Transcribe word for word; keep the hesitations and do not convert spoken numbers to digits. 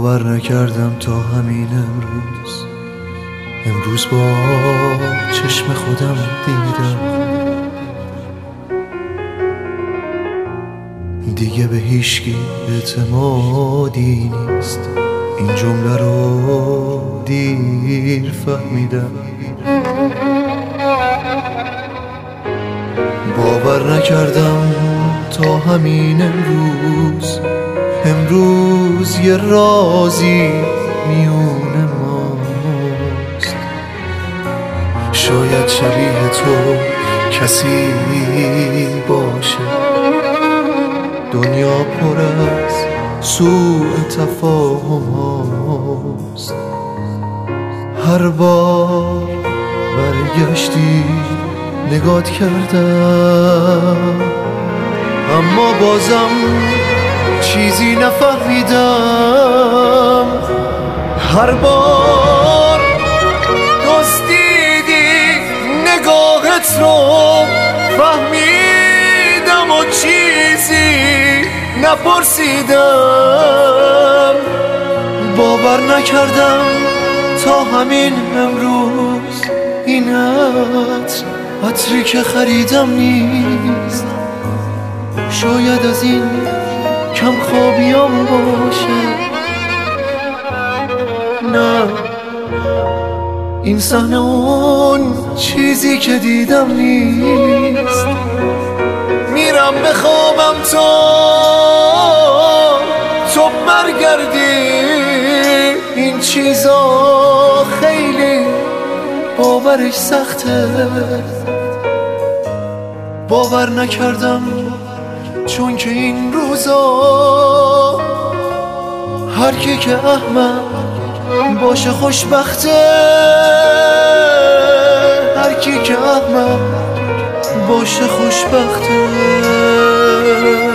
باور نکردم تا همین امروز امروز با چشم خودم دیدم دیگه به هیچکی اعتمادی نیست. این جمله رو دیر فهمیدم. باور نکردم تا همین امروز امروز یه رازی میون ماست. شاید شبیه تو کسی باشه دنیا پر از سوء تفاهم هاست. هر بار برگشتی نگات کردم اما بازم چیزی نفهمیدم. هر بار دزدیدی نگاهت رو فهمیدم و چیزی نپرسیدم. باور نکردم تا همین امروز این عطر عطری که خریدم نیست. شاید از این کم خوابیام باشه. نه این صحنه اون چیزی که دیدم نیست. میرم بخوابم تا تو برگردی. این چیزا خیلی باورش سخته. باور نکردم چون که این روزا هر کی که احمق باشه خوشبخته. هر کی که احمق باشه خوشبخته.